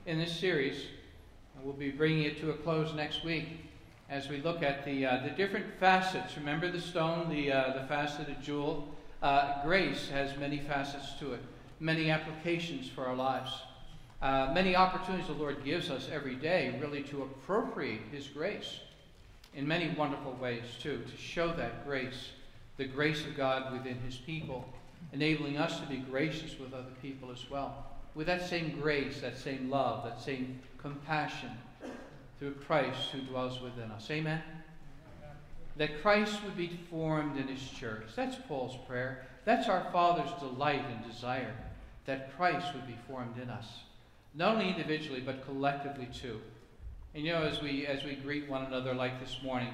in this series, and we'll be bringing it to a close next week as we look at the different facets. Remember the stone, the faceted jewel. Grace has many facets to it, many applications for our lives, many opportunities the Lord gives us every day really to appropriate His grace in many wonderful ways too, to show that grace, the grace of God within His people, enabling us to be gracious with other people as well, with that same grace, that same love, that same compassion through Christ who dwells within us. Amen? That Christ would be formed in His church. That's Paul's prayer. That's our Father's delight and desire, that Christ would be formed in us, not only individually but collectively too. And as we greet one another like this morning,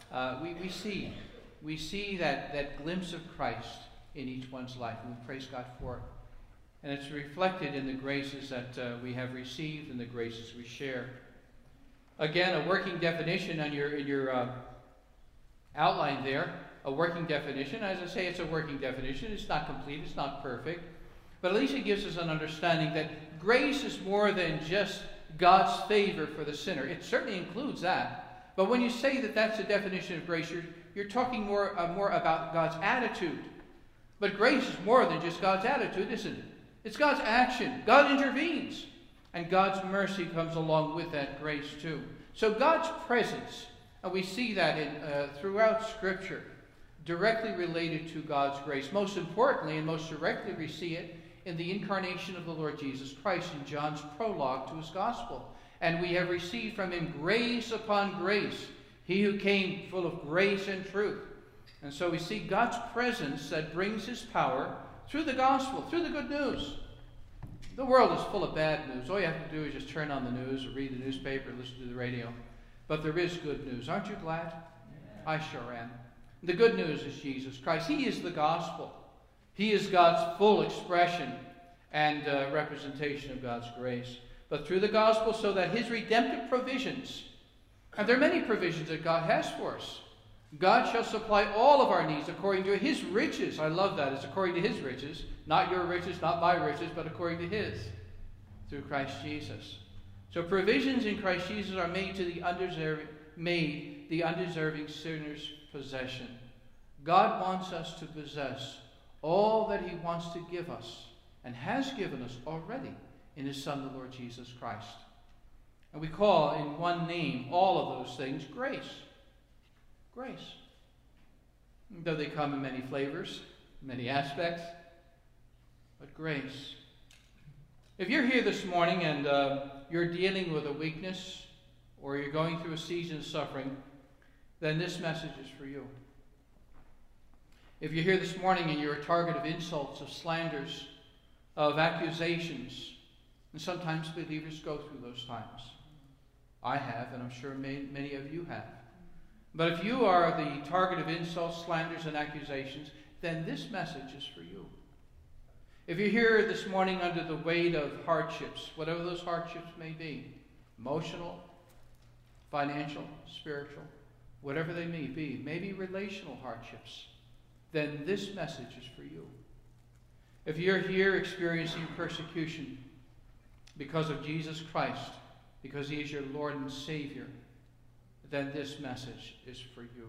we see that glimpse of Christ in each one's life, and we praise God for it. And it's reflected in the graces that we have received and the graces we share. Again, a working definition in your outline there, a working definition. As I say, it's a working definition. It's not complete, it's not perfect, but at least it gives us an understanding that grace is more than just God's favor for the sinner. It certainly includes that. But when you say that that's a definition of grace, you're talking more about God's attitude. But grace is more than just God's attitude, isn't it? It's God's action. God intervenes. And God's mercy comes along with that grace too. So God's presence, and we see that throughout Scripture, directly related to God's grace. Most importantly and most directly we see it in the incarnation of the Lord Jesus Christ in John's prologue to His gospel. And we have received from Him grace upon grace, He who came full of grace and truth. And so we see God's presence that brings His power through the gospel, through the good news. The world is full of bad news. All you have to do is just turn on the news or read the newspaper, listen to the radio. But there is good news. Aren't you glad? Yeah. I sure am. The good news is Jesus Christ. He is the gospel. He is God's full expression and representation of God's grace. But through the gospel, so that His redemptive provisions, and there are many provisions that God has for us. God shall supply all of our needs according to His riches. I love that. It's according to His riches. Not your riches, not my riches, but according to His. Through Christ Jesus. So provisions in Christ Jesus are made to the undeserving sinner's possession. God wants us to possess all that He wants to give us and has given us already in His Son, the Lord Jesus Christ. And we call in one name all of those things grace. Grace. Though they come in many flavors, many aspects, but grace. If you're here this morning and you're dealing with a weakness or you're going through a season of suffering, then this message is for you. If you're here this morning and you're a target of insults, of slanders, of accusations, and sometimes believers go through those times. I have, and I'm sure many of you have. But if you are the target of insults, slanders, and accusations, then this message is for you. If you're here this morning under the weight of hardships, whatever those hardships may be, emotional, financial, spiritual, whatever they may be, maybe relational hardships, then this message is for you. If you're here experiencing persecution because of Jesus Christ, because He is your Lord and Savior, then this message is for you.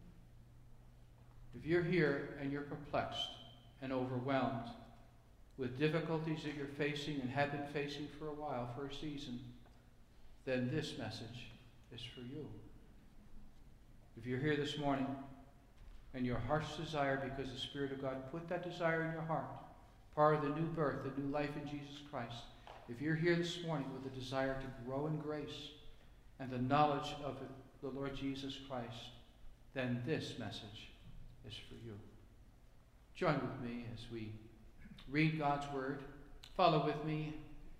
If you're here and you're perplexed and overwhelmed with difficulties that you're facing and have been facing for a while, for a season, then this message is for you. If you're here this morning and your heart's desire, because the Spirit of God put that desire in your heart, part of the new birth, the new life in Jesus Christ, if you're here this morning with a desire to grow in grace and the knowledge of the Lord Jesus Christ, then this message is for you. Join with me as we read God's Word. Follow with me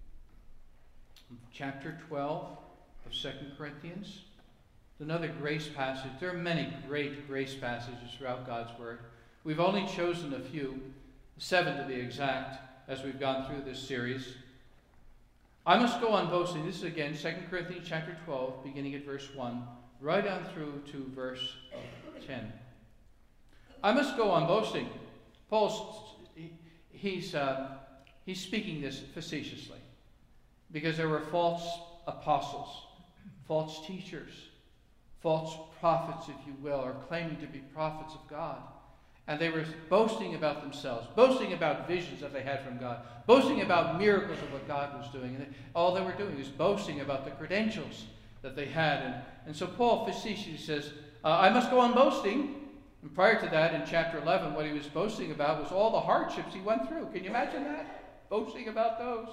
chapter 12 of 2 Corinthians. Another grace passage. There are many great grace passages throughout God's Word. We've only chosen a few, 7 to be exact, as we've gone through this series. I must go on boasting. This is again 2 Corinthians chapter 12, beginning at verse 1, right on through to verse 10. I must go on boasting. He's speaking this facetiously. because there were false apostles, false teachers, false prophets, if you will, or claiming to be prophets of God. And they were boasting about themselves, boasting about visions that they had from God, boasting about miracles of what God was doing. And all they were doing was boasting about the credentials that they had. And so Paul facetiously says, I must go on boasting. And prior to that, in chapter 11, what he was boasting about was all the hardships he went through. Can you imagine that? Boasting about those.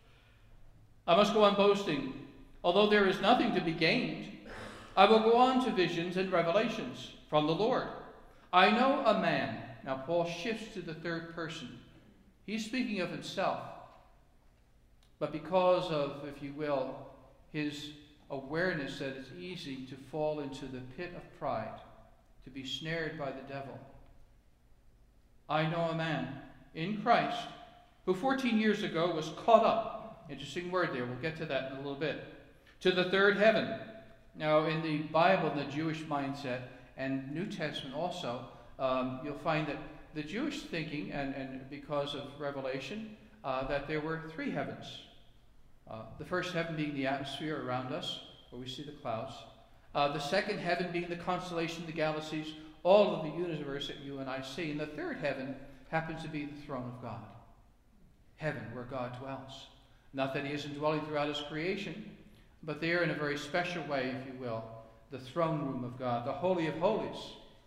I must go on boasting. Although there is nothing to be gained, I will go on to visions and revelations from the Lord. I know a man. Now Paul shifts to the third person. He's speaking of himself. But because of, if you will, his awareness that it's easy to fall into the pit of pride, to be snared by the devil. I know a man in Christ who 14 years ago was caught up. Interesting word there. We'll get to that in a little bit. To the third heaven. Now in the Bible, in the Jewish mindset, and New Testament also, you'll find that the Jewish thinking, and because of Revelation, that there were three heavens. The first heaven being the atmosphere around us, where we see the clouds. The second heaven being the constellation, the galaxies, all of the universe that you and I see. And the third heaven happens to be the throne of God. Heaven, where God dwells. Not that he isn't dwelling throughout his creation, but there in a very special way, if you will, the throne room of God, the Holy of Holies.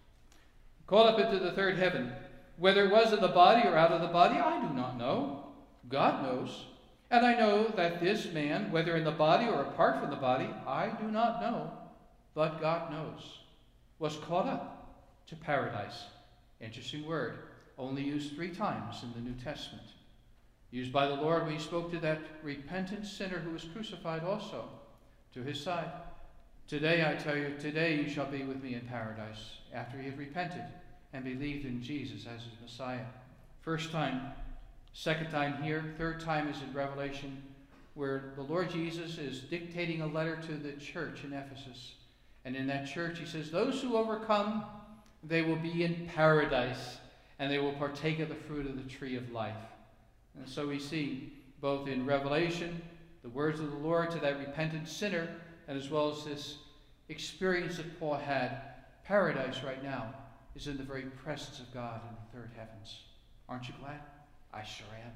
Called up into the third heaven. Whether it was in the body or out of the body, I do not know. God knows. And I know that this man, whether in the body or apart from the body, I do not know, but God knows, was caught up to paradise. Interesting word. Only used 3 times in the New Testament. Used by the Lord when he spoke to that repentant sinner who was crucified also to his side. Today, I tell you, today you shall be with me in paradise, after he had repented and believed in Jesus as his Messiah. First time, second time here, third time is in Revelation, where the Lord Jesus is dictating a letter to the church in Ephesus. And in that church he says, those who overcome, they will be in paradise, and they will partake of the fruit of the tree of life. And so we see, both in Revelation, the words of the Lord to that repentant sinner, and as well as this experience that Paul had, paradise right now is in the very presence of God in the third heavens. Aren't you glad? I sure am.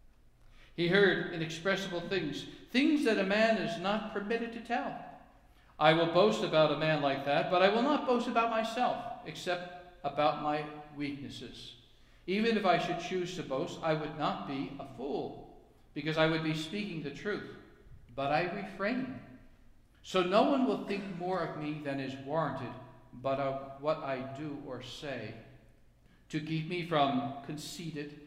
He heard inexpressible things, things that a man is not permitted to tell. I will boast about a man like that, but I will not boast about myself, except about my weaknesses. Even if I should choose to boast, I would not be a fool, because I would be speaking the truth. But I refrain. So no one will think more of me than is warranted, but of what I do or say, to keep me from conceited,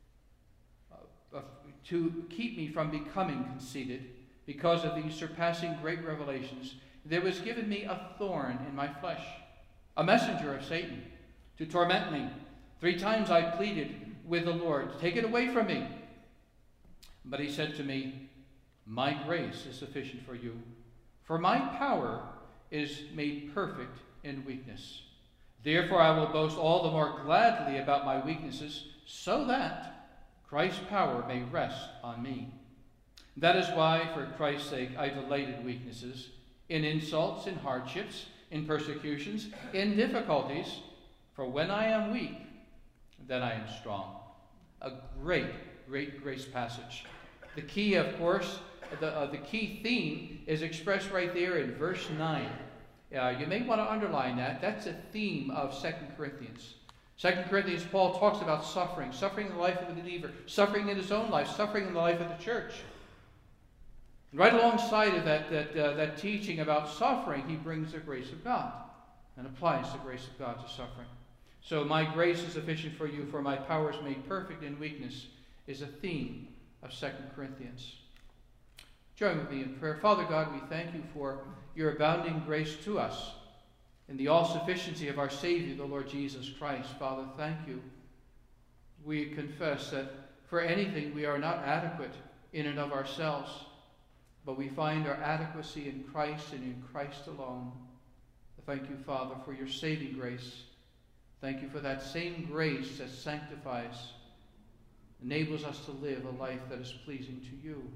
to keep me from becoming conceited, because of these surpassing great revelations, there was given me a thorn in my flesh, a messenger of Satan, to torment me. 3 times I pleaded with the Lord, take it away from me. But he said to me, my grace is sufficient for you, for my power is made perfect in weakness. Therefore I will boast all the more gladly about my weaknesses, so that Christ's power may rest on me. That is why, for Christ's sake, I delight in weaknesses, in insults, in hardships, in persecutions, in difficulties. For when I am weak, then I am strong. A great, great grace passage. The key, of course, the key theme is expressed right there in verse 9. You may want to underline that. That's a theme of 2 Corinthians. 2 Corinthians, Paul talks about suffering. Suffering in the life of the believer. Suffering in his own life. Suffering in the life of the church. Right alongside of that teaching about suffering, he brings the grace of God and applies the grace of God to suffering. So my grace is sufficient for you, for my power is made perfect in weakness, is a theme of 2 Corinthians. Join with me in prayer. Father God, we thank you for your abounding grace to us in the all-sufficiency of our Savior, the Lord Jesus Christ. Father, thank you. We confess that for anything we are not adequate in and of ourselves, but we find our adequacy in Christ and in Christ alone. Thank you, Father, for your saving grace. Thank you for that same grace that sanctifies, enables us to live a life that is pleasing to you.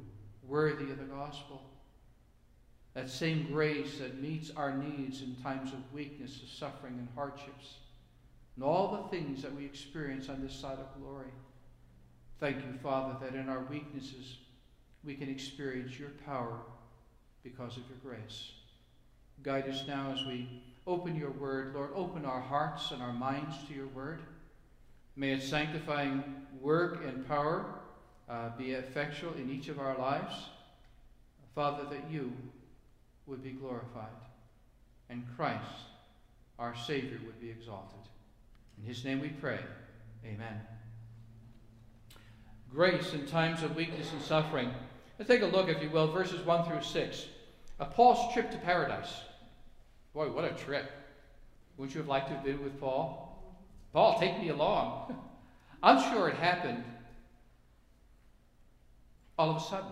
worthy of the gospel. That same grace that meets our needs in times of weakness, of suffering, and hardships, and all the things that we experience on this side of glory. Thank you, Father, that in our weaknesses we can experience your power because of your grace. Guide us now as we open your word. Lord, open our hearts and our minds to your word. May its sanctifying work and power be effectual in each of our lives. Father, that you would be glorified and Christ, our Savior, would be exalted. In his name we pray. Amen. Grace in times of weakness and suffering. Let's take a look, if you will, verses 1 through 6. Paul's trip to paradise. Boy, what a trip. Wouldn't you have liked to have been with Paul? Paul, take me along. I'm sure it happened all of a sudden.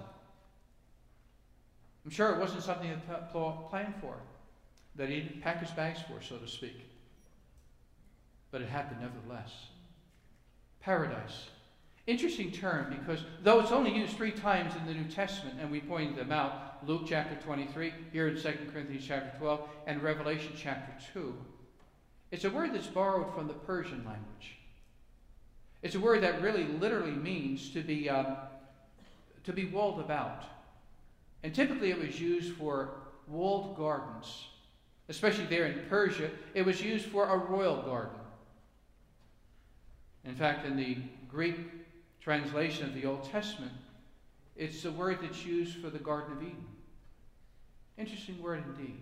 I'm sure it wasn't something that Paul planned for, that he didn't pack his bags for, so to speak. But it happened nevertheless. Paradise. Interesting term, because though it's only used 3 times in the New Testament, and we pointed them out, Luke chapter 23, here in 2 Corinthians chapter 12, and Revelation chapter 2, it's a word that's borrowed from the Persian language. It's a word that really literally means to be walled about. And typically it was used for walled gardens. Especially there in Persia, it was used for a royal garden. In fact, in the Greek translation of the Old Testament, it's a word that's used for the Garden of Eden. Interesting word indeed.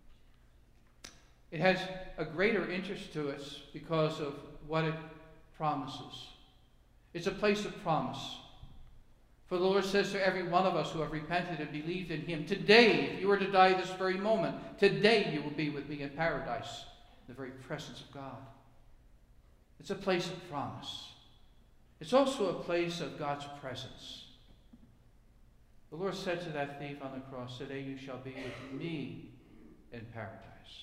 It has a greater interest to us because of what it promises. It's a place of promise. For the Lord says to every one of us who have repented and believed in him, today, if you were to die this very moment, today you will be with me in paradise, in the very presence of God. It's a place of promise. It's also a place of God's presence. The Lord said to that thief on the cross, today you shall be with me in paradise.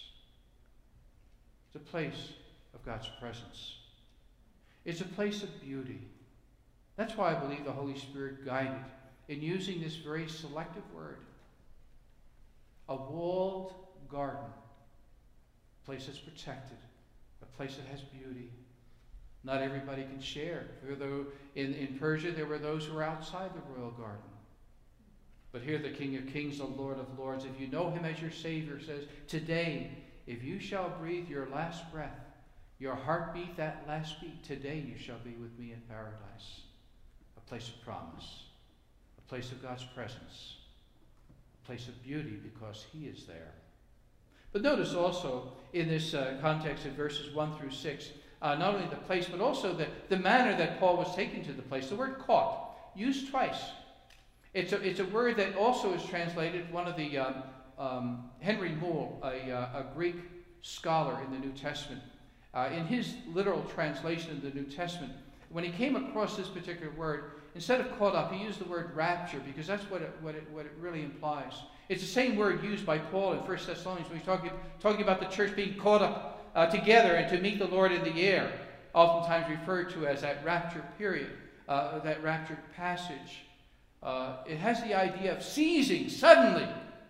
It's a place of God's presence. It's a place of beauty. That's why I believe the Holy Spirit guided in using this very selective word. A walled garden. A place that's protected. A place that has beauty. Not everybody can share. In Persia, there were those who were outside the royal garden. But here the King of Kings, the Lord of Lords, if you know him as your Savior, says, today, if you shall breathe your last breath, your heartbeat, that last beat, today you shall be with me in paradise. A place of promise. A place of God's presence. A place of beauty because he is there. But notice also in this context in verses 1 through 6, not only the place, but also the manner that Paul was taken to the place. The word caught, used twice. It's a word that also is translated, one of the, Henry Moule, a Greek scholar in the New Testament, in his literal translation of the New Testament, when he came across this particular word, instead of caught up, he used the word rapture, because that's what it really implies. It's the same word used by Paul in 1 Thessalonians when he's talking about the church being caught up together and to meet the Lord in the air, oftentimes referred to as that rapture period, that rapture passage. It has the idea of seizing suddenly,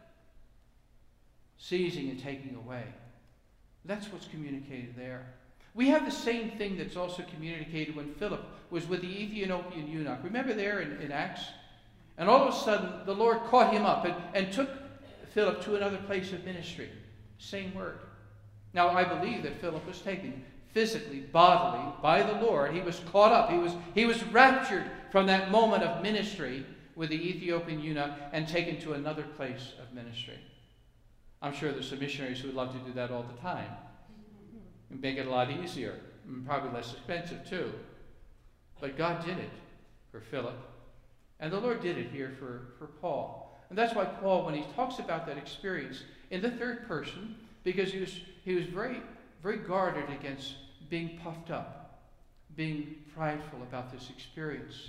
seizing and taking away. That's what's communicated there. We have the same thing that's also communicated when Philip was with the Ethiopian eunuch. Remember there in Acts? And all of a sudden, the Lord caught him up and took Philip to another place of ministry. Same word. Now, I believe that Philip was taken physically, bodily, by the Lord. He was caught up. He was raptured from that moment of ministry with the Ethiopian eunuch and taken to another place of ministry. I'm sure there's some missionaries who would love to do that all the time. And make it a lot easier, and probably less expensive too. But God did it for Philip. And the Lord did it here for Paul. And that's why Paul, when he talks about that experience in the third person, because he was very, very guarded against being puffed up, being prideful about this experience.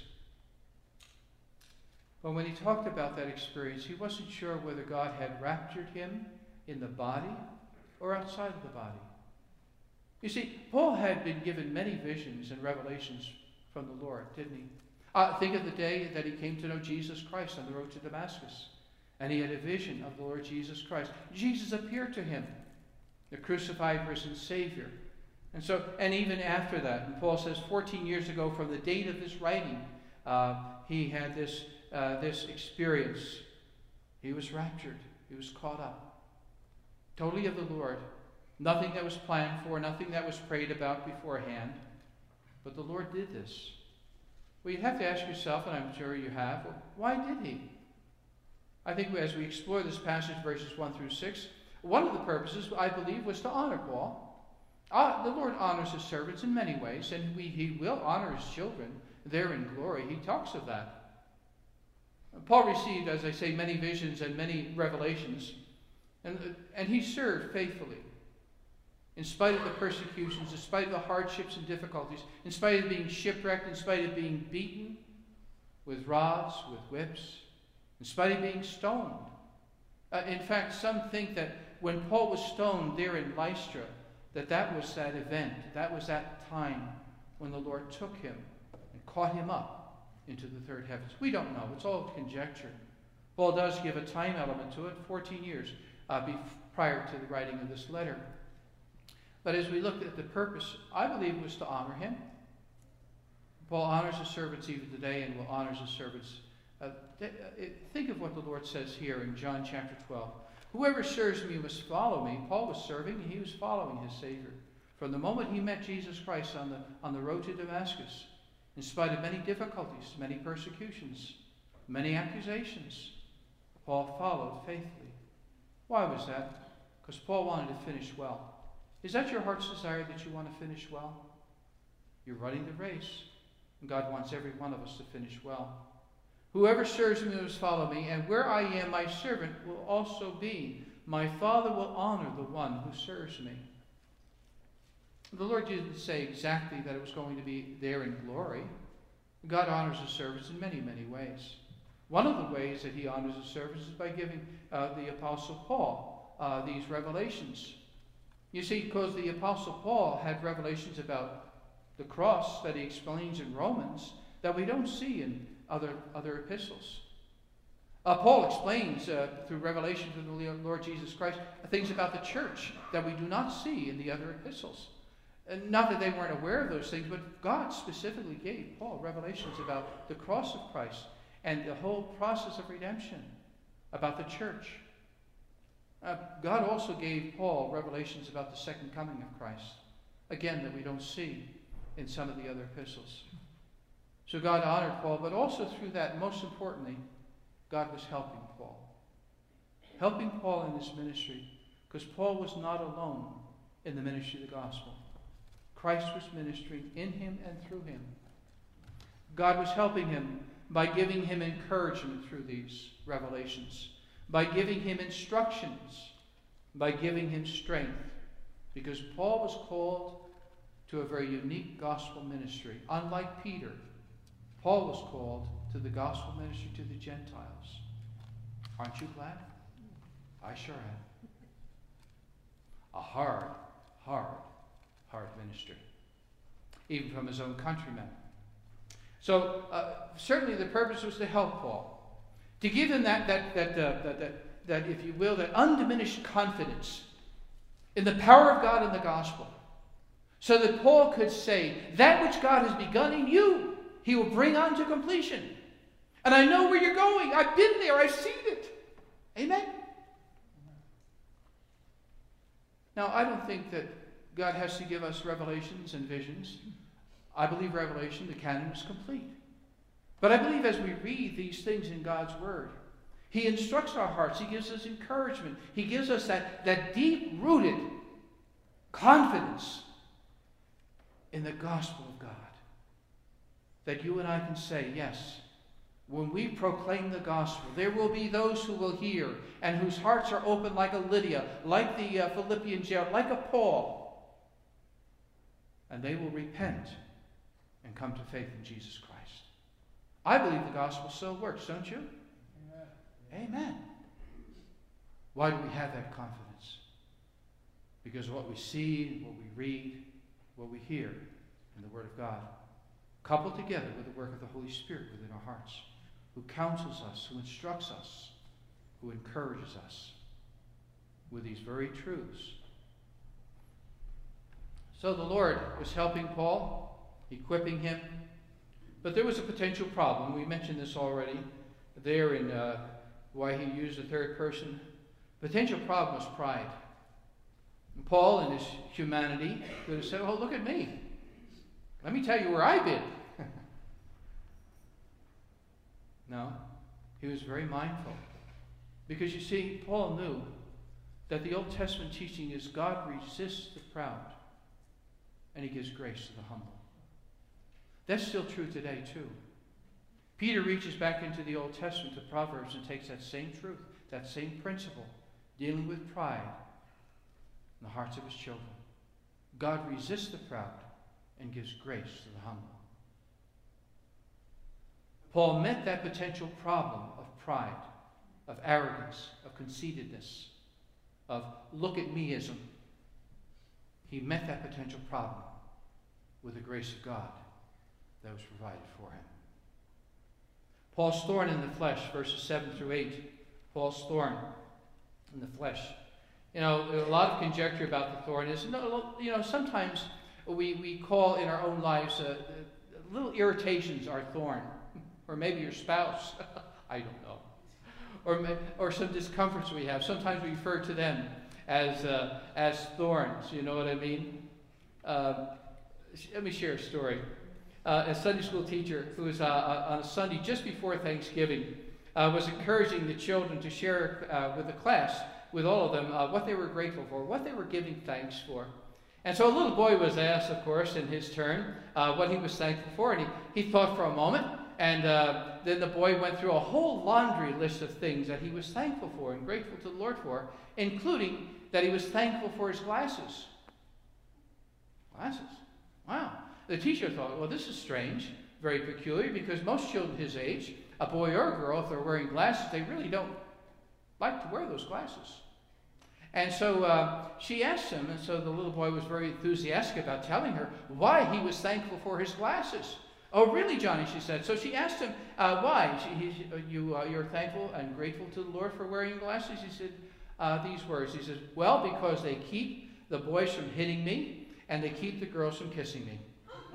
But when he talked about that experience, he wasn't sure whether God had raptured him in the body or outside of the body. You see, Paul had been given many visions and revelations from the Lord, didn't he? Think of the day that he came to know Jesus Christ on the road to Damascus. And he had a vision of the Lord Jesus Christ. Jesus appeared to him, the crucified, risen Savior. And even after that, and Paul says 14 years ago from the date of this writing, he had this experience. He was raptured. He was caught up. Totally of the Lord. Nothing that was planned for, nothing that was prayed about beforehand. But the Lord did this. Well, you have to ask yourself, and I'm sure you have, well, why did he? I think as we explore this passage, verses 1 through 6, one of the purposes, I believe, was to honor Paul. The Lord honors his servants in many ways, and he will honor his children there in glory. He talks of that. Paul received, as I say, many visions and many revelations, and he served faithfully. In spite of the persecutions, in spite of the hardships and difficulties, in spite of being shipwrecked, in spite of being beaten with rods, with whips, in spite of being stoned. In fact, some think that when Paul was stoned there in Lystra, that was that event, that was that time when the Lord took him and caught him up into the third heavens. We don't know. It's all conjecture. Paul does give a time element to it, 14 years prior to the writing of this letter. But as we look at the purpose, I believe it was to honor him. Paul honors his servants even today and will honor his servants. Think of what the Lord says here in John chapter 12. Whoever serves me must follow me. Paul was serving and he was following his Savior. From the moment he met Jesus Christ on the road to Damascus, in spite of many difficulties, many persecutions, many accusations, Paul followed faithfully. Why was that? Because Paul wanted to finish well. Is that your heart's desire, that you want to finish well? You're running the race, and God wants every one of us to finish well. Whoever serves me must follow me, and where I am, my servant will also be. My Father will honor the one who serves me. The Lord didn't say exactly that it was going to be there in glory. God honors his servants in many, many ways. One of the ways that he honors his servants is by giving the Apostle Paul these revelations. You see, because the Apostle Paul had revelations about the cross that he explains in Romans that we don't see in other epistles. Paul explains through revelation from the Lord Jesus Christ things about the church that we do not see in the other epistles. And not that they weren't aware of those things, but God specifically gave Paul revelations about the cross of Christ and the whole process of redemption, about the church. God also gave Paul revelations about the second coming of Christ, again, that we don't see in some of the other epistles. So God honored Paul, but also through that, most importantly, God was helping Paul. Helping Paul in his ministry, because Paul was not alone in the ministry of the gospel. Christ was ministering in him and through him. God was helping him by giving him encouragement through these revelations, by giving him instructions, by giving him strength, because Paul was called to a very unique gospel ministry. Unlike Peter, Paul was called to the gospel ministry to the Gentiles. Aren't you glad? I sure am. A hard ministry, even from his own countrymen. So certainly the purpose was to help Paul, to give him that if you will, that undiminished confidence in the power of God and the gospel, so that Paul could say, that which God has begun in you, he will bring on to completion. And I know where you're going. I've been there. I've seen it. Amen? Now, I don't think that God has to give us revelations and visions. I believe revelation, the canon, is complete. But I believe as we read these things in God's Word, he instructs our hearts. He gives us encouragement. He gives us that deep-rooted confidence in the gospel of God. That you and I can say, yes, when we proclaim the gospel, there will be those who will hear and whose hearts are open like a Lydia, like the Philippian jailer, like a Paul. And they will repent and come to faith in Jesus Christ. I believe the gospel still works, don't you? Amen. Amen. Why do we have that confidence? Because what we see, what we read, what we hear in the Word of God. coupled together with the work of the Holy Spirit within our hearts, who counsels us, who instructs us, who encourages us with these very truths. So the Lord was helping Paul, equipping him, but there was a potential problem. We mentioned this already there in why he used the third person. Potential problem was pride. And Paul, in his humanity, could have said, "Oh, look at me. Let me tell you where I've been." No, he was very mindful. Because you see, Paul knew that the Old Testament teaching is God resists the proud and he gives grace to the humble. That's still true today too. Peter reaches back into the Old Testament, to Proverbs, and takes that same truth, that same principle, dealing with pride in the hearts of his children. God resists the proud and gives grace to the humble. Paul met that potential problem of pride, of arrogance, of conceitedness, of look-at-meism. He met that potential problem with the grace of God that was provided for him. Paul's thorn in the flesh, verses 7 through 8. Paul's thorn in the flesh. A lot of conjecture about the thorn is, sometimes we call in our own lives little irritations our thorn. Or maybe your spouse. I don't know. Or some discomforts we have. Sometimes we refer to them as thorns. You know what I mean? Let me share a story. A Sunday school teacher who was on a Sunday just before Thanksgiving was encouraging the children to share with the class, with all of them, what they were grateful for, what they were giving thanks for. And so a little boy was asked, of course, in his turn, what he was thankful for. And he thought for a moment. And then the boy went through a whole laundry list of things that he was thankful for and grateful to the Lord for, including that he was thankful for his glasses. Glasses? Wow. The teacher thought, well, this is strange, very peculiar, because most children his age, a boy or a girl, if they're wearing glasses, they really don't like to wear those glasses. And so she asked him, and so the little boy was very enthusiastic about telling her why he was thankful for his glasses. "Oh, really, Johnny?" she said. So she asked him, why? You're thankful and grateful to the Lord for wearing glasses? He said these words. He says, "Well, because they keep the boys from hitting me, and they keep the girls from kissing me."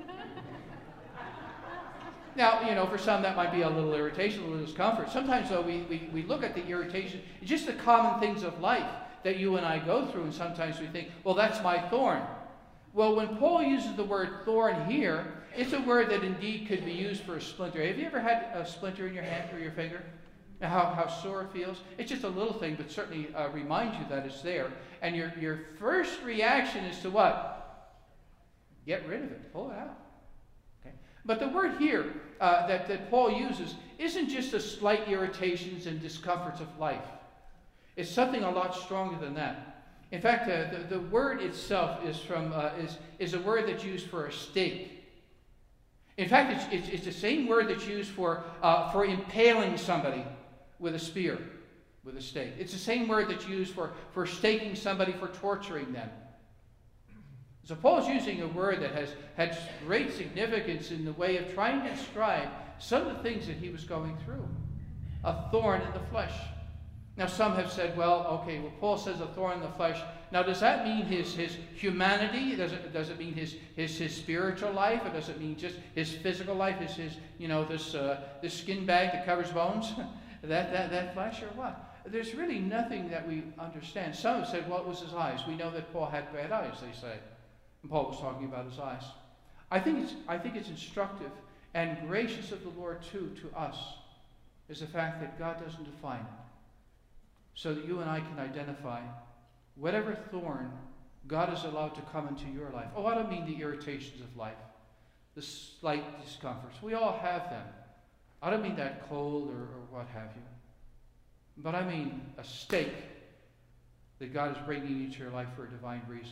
Now, for some that might be a little irritation, a little discomfort. Sometimes, though, we look at the irritation, just the common things of life that you and I go through, and sometimes we think, well, that's my thorn. Well, when Paul uses the word thorn here, it's a word that indeed could be used for a splinter. Have you ever had a splinter in your hand or your finger? How sore it feels? It's just a little thing, but certainly reminds you that it's there. And your first reaction is to what? Get rid of it. Pull it out. Okay? But the word here that Paul uses isn't just the slight irritations and discomforts of life. It's something a lot stronger than that. In fact, the word itself is a word that's used for a stake. In fact, it's the same word that's used for impaling somebody with a spear, with a stake. It's the same word that's used for staking somebody, for torturing them. So Paul's using a word that has had great significance in the way of trying to describe some of the things that he was going through. A thorn in the flesh. Now some have said, well, Paul says a thorn in the flesh. Now does that mean his humanity? Does it mean his spiritual life? Or does it mean just his physical life? This skin bag that covers bones? that flesh, or what? There's really nothing that we understand. Some have said, well, it was his eyes. We know that Paul had bad eyes, they say. And Paul was talking about his eyes. I think it's instructive and gracious of the Lord too to us is the fact that God doesn't define it. So that you and I can identify whatever thorn God has allowed to come into your life. Oh, I don't mean the irritations of life, the slight discomforts. We all have them. I don't mean that cold or what have you. But I mean a stake that God is bringing into your life for a divine reason.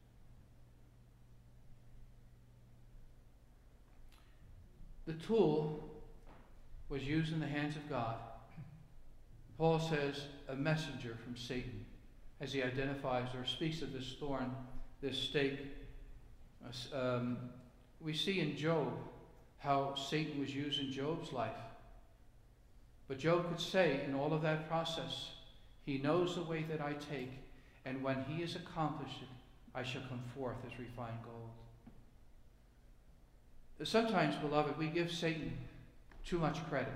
The tool was used in the hands of God. Paul says a messenger from Satan as he identifies or speaks of this thorn, this stake. We see in Job how Satan was used in Job's life. But Job could say in all of that process, he knows the way that I take, and when he has accomplished it, I shall come forth as refined gold. Sometimes, beloved, we give Satan too much credit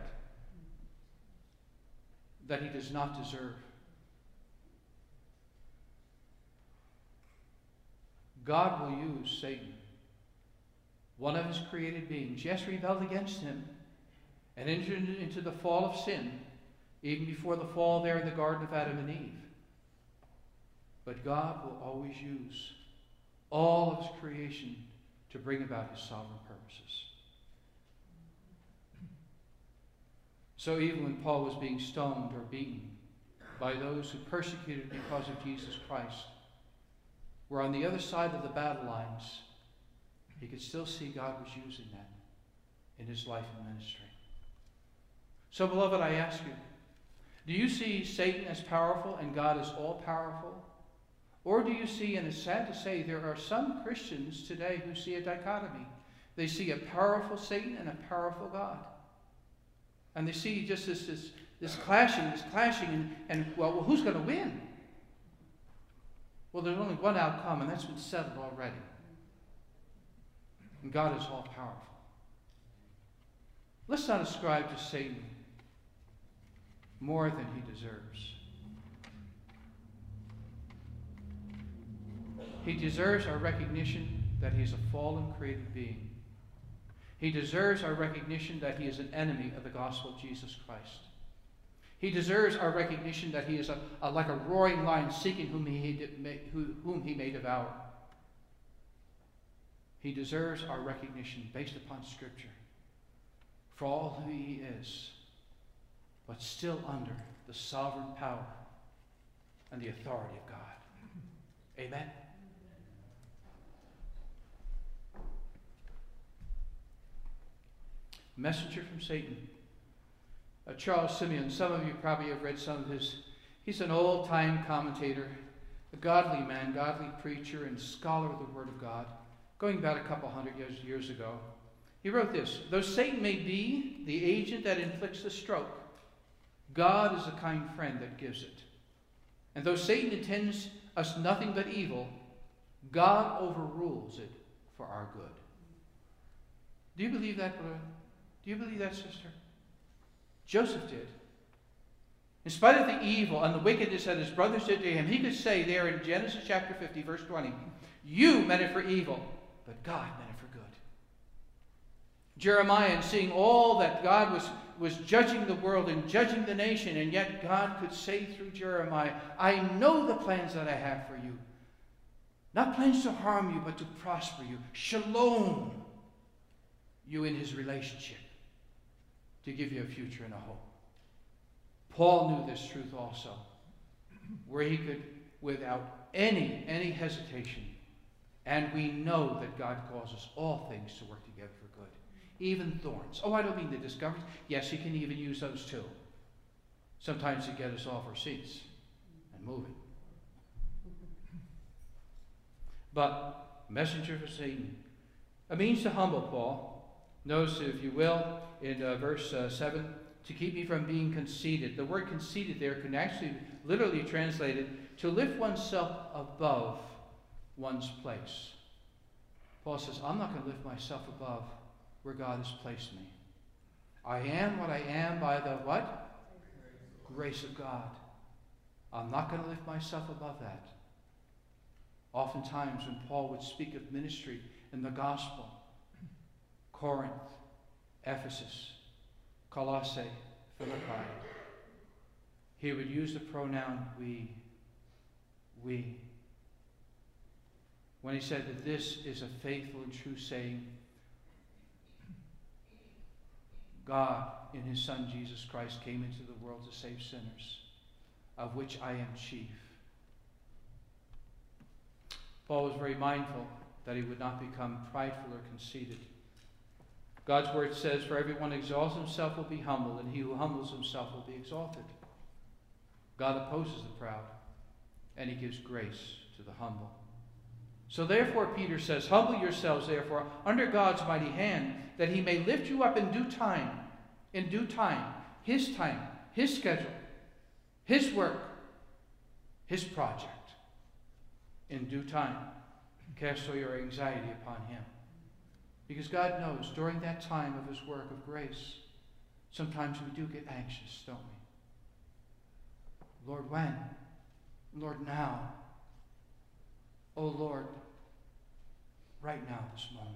that he does not deserve. God will use Satan, one of his created beings, yes, rebelled against him and entered into the fall of sin, even before the fall there in the Garden of Adam and Eve. But God will always use all of his creation to bring about his sovereign purposes. So even when Paul was being stoned or beaten by those who persecuted because of Jesus Christ, were on the other side of the battle lines, he could still see God was using that in his life and ministry. So, beloved, I ask you, do you see Satan as powerful and God as all-powerful? Or do you see, and it's sad to say, there are some Christians today who see a dichotomy. They see a powerful Satan and a powerful God. And they see just this clashing, and well, who's going to win? Well, there's only one outcome, and that's been settled already. And God is all-powerful. Let's not ascribe to Satan more than he deserves. He deserves our recognition that he is a fallen created being. He deserves our recognition that he is an enemy of the gospel of Jesus Christ. He deserves our recognition that he is like a roaring lion seeking whom he may devour. He deserves our recognition based upon Scripture for all who he is, but still under the sovereign power and the authority of God. Amen? Messenger from Satan. Charles Simeon, some of you probably have read some of his. He's an old-time commentator, a godly man, godly preacher, and scholar of the Word of God, going back a couple hundred years ago. He wrote this: though Satan may be the agent that inflicts the stroke, God is a kind friend that gives it. And though Satan intends us nothing but evil, God overrules it for our good. Do you believe that, brother? Do you believe that, sister? Joseph did. In spite of the evil and the wickedness that his brothers did to him, he could say there in Genesis chapter 50, verse 20, you meant it for evil, but God meant it for good. Jeremiah, seeing all that God was judging the world and judging the nation, and yet God could say through Jeremiah, I know the plans that I have for you. Not plans to harm you, but to prosper you. Shalom, you in his relationship, to give you a future and a hope. Paul knew this truth also, where he could, without any hesitation, and we know that God causes all things to work together for good, even thorns. Oh, I don't mean the discoveries. Yes, he can even use those too, sometimes to get us off our seats and moving. But messenger for Satan, a means to humble Paul. Notice, if you will, in verse 7, to keep me from being conceited. The word conceited there can actually literally translated to lift oneself above one's place. Paul says, I'm not going to lift myself above where God has placed me. I am what I am by the what? Grace of God. I'm not going to lift myself above that. Oftentimes when Paul would speak of ministry in the gospel, Corinth, Ephesus, Colossae, Philippi, he would use the pronoun we. When he said that this is a faithful and true saying, God in his Son Jesus Christ came into the world to save sinners, of which I am chief. Paul was very mindful that he would not become prideful or conceited. God's word says, for everyone who exalts himself will be humbled, and he who humbles himself will be exalted. God opposes the proud, and he gives grace to the humble. So therefore, Peter says, humble yourselves, therefore, under God's mighty hand, that he may lift you up in due time, his time, his schedule, his work, his project. In due time, cast all your anxiety upon him. Because God knows during that time of his work of grace, sometimes we do get anxious, don't we? Lord, when? Lord, now. Oh, Lord, right now, this moment.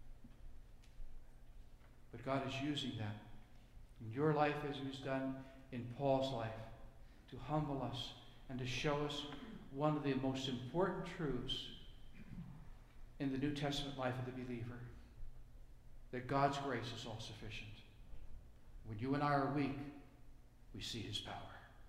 But God is using that in your life as he was done in Paul's life to humble us and to show us one of the most important truths in the New Testament life of the believer, that God's grace is all sufficient. When you and I are weak, we see his power.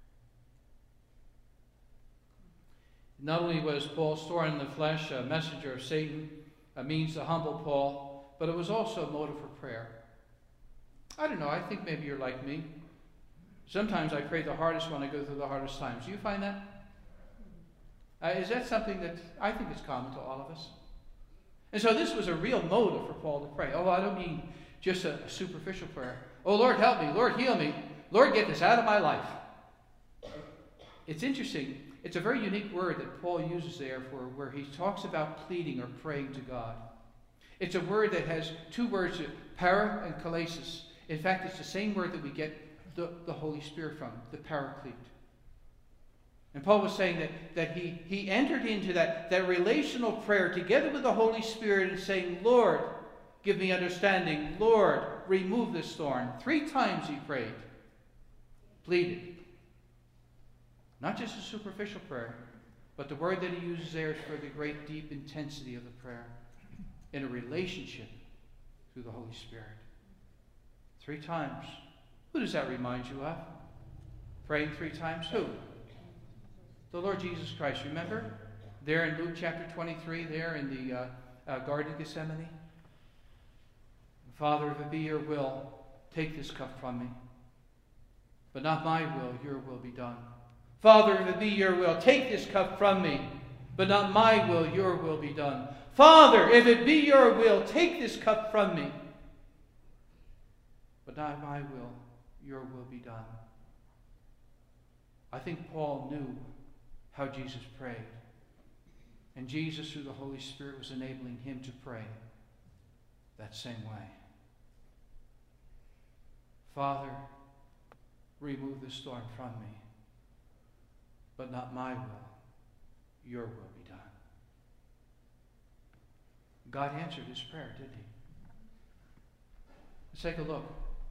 Not only was Paul's thorn in the flesh a messenger of Satan, a means to humble Paul, but it was also a motive for prayer. I don't know, I think maybe you're like me. Sometimes I pray the hardest when I go through the hardest times. Do you find that? Is that something that I think is common to all of us? And so this was a real motive for Paul to pray. Oh, I don't mean just a superficial prayer. Oh, Lord, help me. Lord, heal me. Lord, get this out of my life. It's interesting. It's a very unique word that Paul uses there for where he talks about pleading or praying to God. It's a word that has two words, para and kalesis. In fact, it's the same word that we get the Holy Spirit from, the paraclete. And Paul was saying that he entered into that relational prayer together with the Holy Spirit and saying, Lord, give me understanding. Lord, remove this thorn. 3 times he prayed, pleaded. Not just a superficial prayer, but the word that he uses there is for the great deep intensity of the prayer in a relationship through the Holy Spirit. 3 times. Who does that remind you of? Praying 3 times? Who? The Lord Jesus Christ. Remember? There in Luke chapter 23, there in the Garden of Gethsemane. Father, if it be your will, take this cup from me. But not my will, your will be done. Father, if it be your will, take this cup from me. But not my will, your will be done. Father, if it be your will, take this cup from me. But not my will, your will be done. I think Paul knew how Jesus prayed. And Jesus, through the Holy Spirit, was enabling him to pray that same way. Father, remove this thorn from me. But not my will, your will be done. God answered his prayer, didn't he? Let's take a look.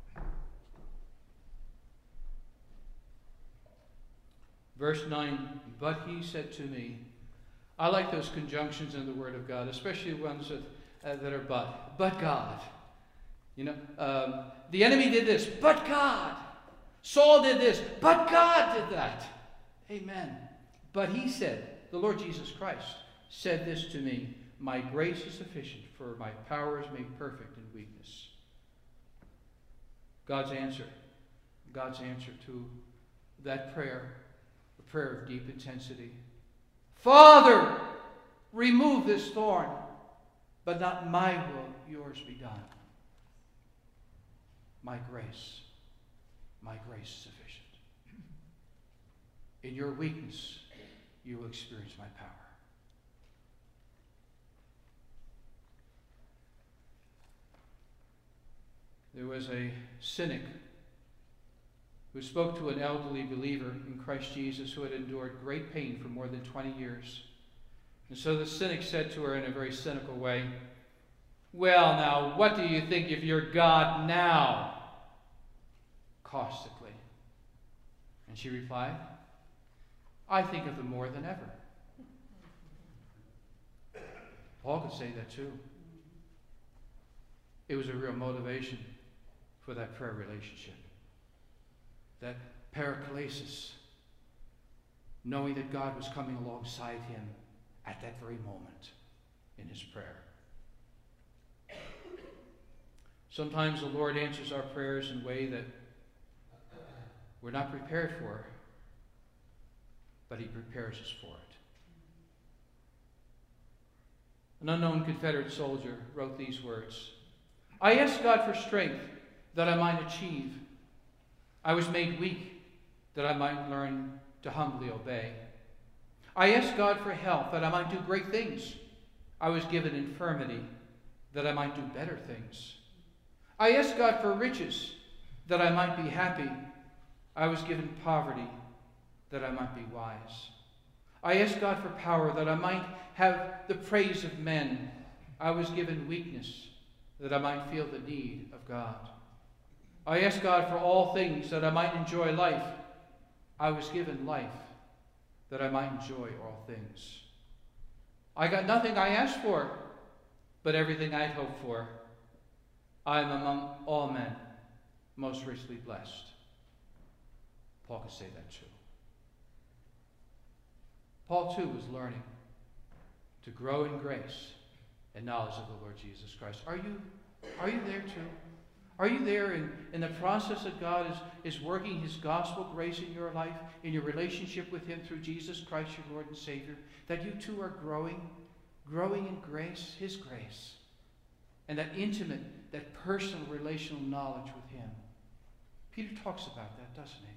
Verse 9, but he said to me. I like those conjunctions in the Word of God, especially ones that are but. But God. You know, the enemy did this, but God. Saul did this, but God did that. Amen. But he said, the Lord Jesus Christ said this to me, my grace is sufficient, for my power is made perfect in weakness. God's answer to that prayer, a prayer of deep intensity. Father, remove this thorn, but not my will, yours be done. My grace is sufficient. In your weakness, you will experience my power. There was a cynic who spoke to an elderly believer in Christ Jesus who had endured great pain for more than 20 years. And so the cynic said to her in a very cynical way, well, now, what do you think of your God now? Caustically. And she replied, I think of him more than ever. Paul could say that too. It was a real motivation for that prayer relationship. That paraklesis, knowing that God was coming alongside him at that very moment in his prayer. Sometimes the Lord answers our prayers in a way that we're not prepared for, but he prepares us for it. An unknown Confederate soldier wrote these words: I asked God for strength that I might achieve. I was made weak that I might learn to humbly obey. I asked God for health that I might do great things. I was given infirmity that I might do better things. I asked God for riches that I might be happy. I was given poverty that I might be wise. I asked God for power that I might have the praise of men. I was given weakness that I might feel the need of God. I asked God for all things that I might enjoy life. I was given life that I might enjoy all things. I got nothing I asked for, but everything I'd hoped for. I am among all men most richly blessed. Paul could say that too. Paul too was learning to grow in grace and knowledge of the Lord Jesus Christ. Are you there too? Are you there in the process that God is working his gospel grace in your life, in your relationship with him through Jesus Christ, your Lord and Savior, that you too are growing in grace, his grace, and that intimate, that personal relational knowledge with him? Peter talks about that, doesn't he?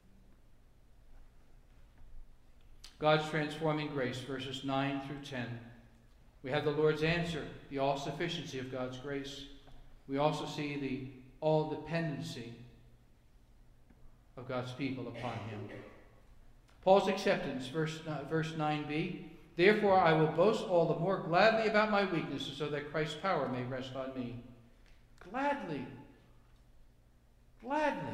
God's transforming grace, verses 9 through 10. We have the Lord's answer, the all-sufficiency of God's grace. We also see the all-dependency of God's people upon him. Paul's acceptance, verse 9b. Therefore I will boast all the more gladly about my weaknesses, so that Christ's power may rest on me. Gladly. Gladly.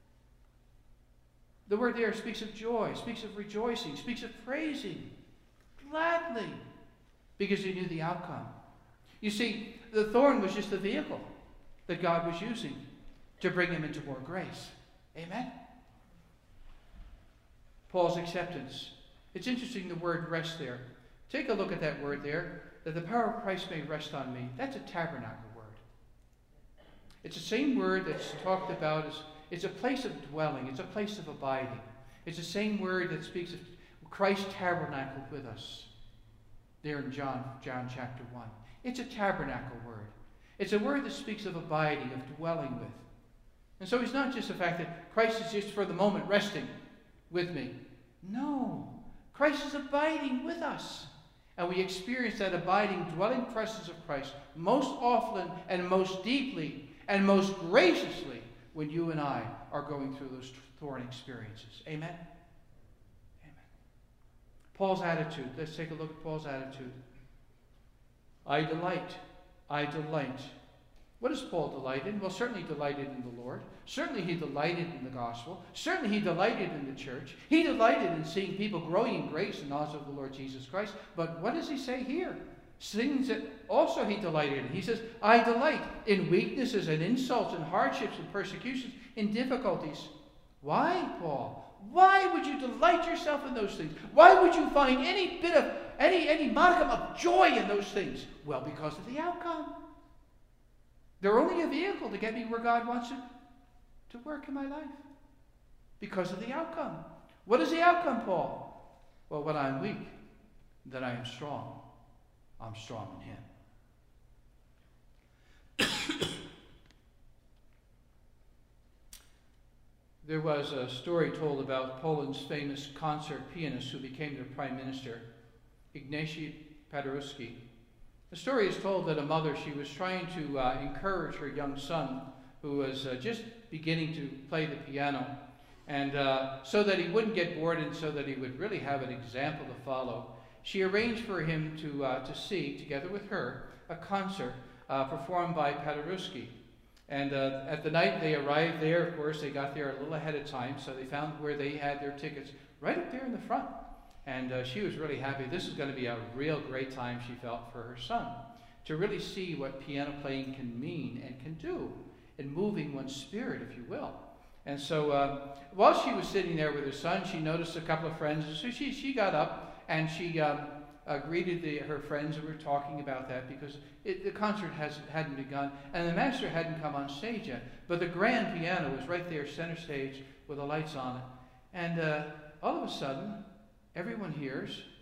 The word there speaks of joy, speaks of rejoicing, speaks of praising. Gladly. Because he knew the outcome. You see, the thorn was just the vehicle that God was using to bring him into more grace. Amen? Paul's acceptance. It's interesting the word rest there. Take a look at that word there, that the power of Christ may rest on me. That's a tabernacle word. It's the same word that's talked about as it's a place of dwelling. It's a place of abiding. It's the same word that speaks of Christ tabernacled with us. There in John chapter 1. It's a tabernacle word. It's a word that speaks of abiding, of dwelling with. And so it's not just the fact that Christ is just for the moment resting with me. No. Christ is abiding with us. And we experience that abiding, dwelling presence of Christ most often and most deeply and most graciously when you and I are going through those thorn experiences. Amen? Amen. Paul's attitude. Let's take a look at Paul's attitude. I delight. I delight. What does Paul delight in? Well, certainly he delighted in the Lord. Certainly he delighted in the gospel. Certainly he delighted in the church. He delighted in seeing people growing in grace and knowledge of the Lord Jesus Christ. But what does he say here? Things that also he delighted in. He says, I delight in weaknesses and insults and hardships and persecutions, in difficulties. Why, Paul? Why would you delight yourself in those things? Why would you find any bit of, any modicum of joy in those things? Well, because of the outcome. They're only a vehicle to get me where God wants it to work in my life. Because of the outcome. What is the outcome, Paul? Well, when I'm weak, then I am strong. I'm strong in him. There was a story told about Poland's famous concert pianist who became their prime minister, Ignacy Paderewski. The story is told that a mother, she was trying to encourage her young son, who was just beginning to play the piano, and so that he wouldn't get bored and so that he would really have an example to follow, she arranged for him to see, together with her, a concert performed by Paderewski. And at the night they arrived there, of course, they got there a little ahead of time, so they found where they had their tickets right up there in the front. And she was really happy. This is going to be a real great time, she felt, for her son, to really see what piano playing can mean and can do in moving one's spirit, if you will. And so while she was sitting there with her son, she noticed a couple of friends. So she got up and she greeted her friends who were talking about that, because the concert hadn't begun and the master hadn't come on stage yet. But the grand piano was right there, center stage, with the lights on it. And all of a sudden, everyone hears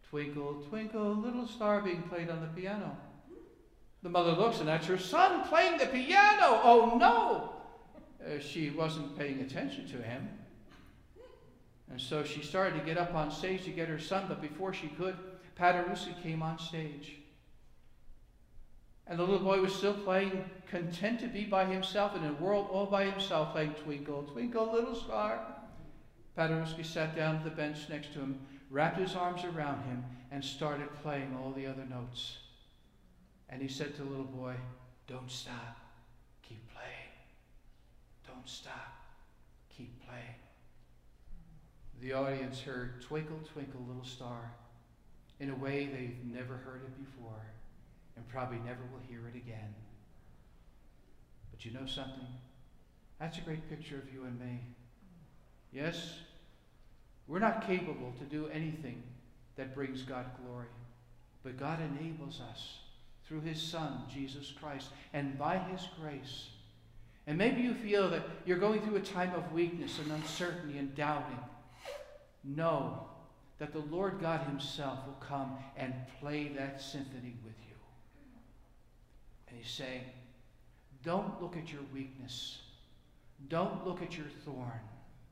Twinkle, twinkle, little star being played on the piano. The mother looks, and that's her son playing the piano. Oh, no! She wasn't paying attention to him. And so she started to get up on stage to get her son, but before she could, Paderewski came on stage. And the little boy was still playing, content to be by himself in a world all by himself, playing Twinkle, Twinkle, Little Star. Paderewski sat down at the bench next to him, wrapped his arms around him, and started playing all the other notes. And he said to the little boy, "Don't stop, keep playing. Don't stop, keep playing." The audience heard Twinkle, Twinkle, Little Star in a way they've never heard it before and probably never will hear it again. But you know something? That's a great picture of you and me. Yes, we're not capable to do anything that brings God glory, but God enables us through His Son, Jesus Christ, and by His grace. And maybe you feel that you're going through a time of weakness and uncertainty and doubting. Know that the Lord God Himself will come and play that symphony with you. And He's saying, don't look at your weakness. Don't look at your thorn.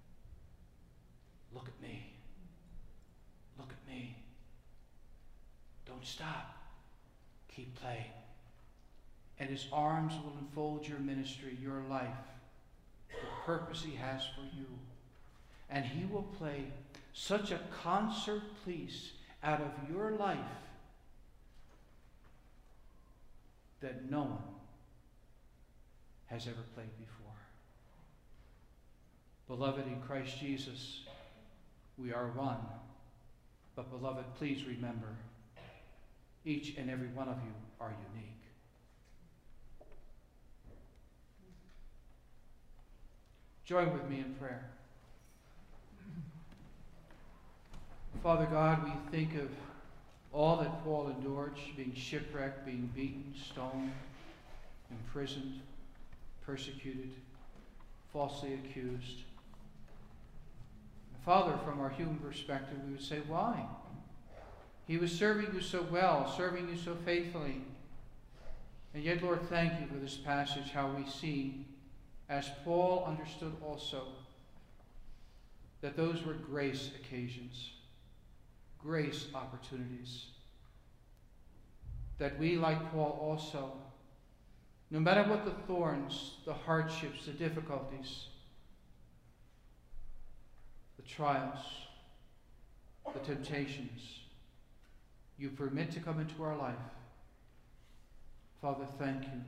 Look at me. Look at me. Don't stop. Keep playing. And His arms will enfold your ministry, your life, the purpose He has for you. And He will play such a concert piece out of your life that no one has ever played before. Beloved in Christ Jesus, we are one. But beloved, please remember, each and every one of you are unique. Join with me in prayer. Father God, we think of all that Paul endured, being shipwrecked, being beaten, stoned, imprisoned, persecuted, falsely accused. Father, from our human perspective, we would say, why? He was serving you so well, serving you so faithfully. And yet, Lord, thank you for this passage, how we see, as Paul understood also, that those were grace occasions, grace opportunities. That we, like Paul also, no matter what the thorns, the hardships, the difficulties, the trials, the temptations you permit to come into our life, Father, thank you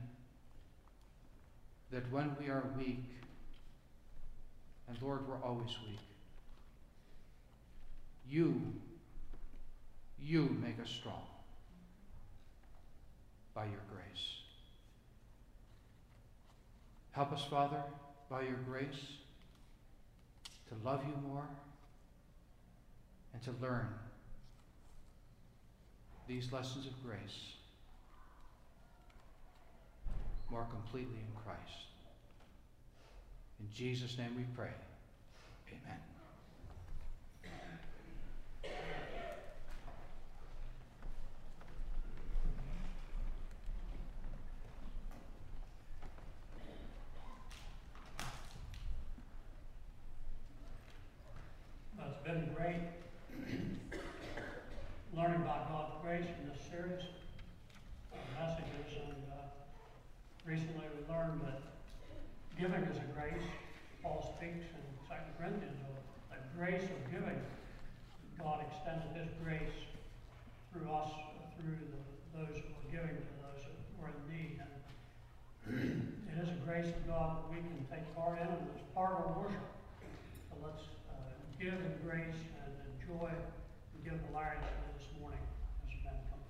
that when we are weak, and Lord, we're always weak, you make us strong by your grace. Help us, Father, by your grace, to love you more and to learn these lessons of grace more completely in Christ. In Jesus' name we pray. Amen. It's been great learning about God's grace in this series of messages, and recently we learned that giving is a grace. Paul speaks in 2 Corinthians of the grace of giving. God extended His grace through us, through those who were giving to those who were in need. And it is a grace of God that we can take part in, and it's part of our worship. So let's give in grace and enjoy and give the Larry this morning as Ben comes.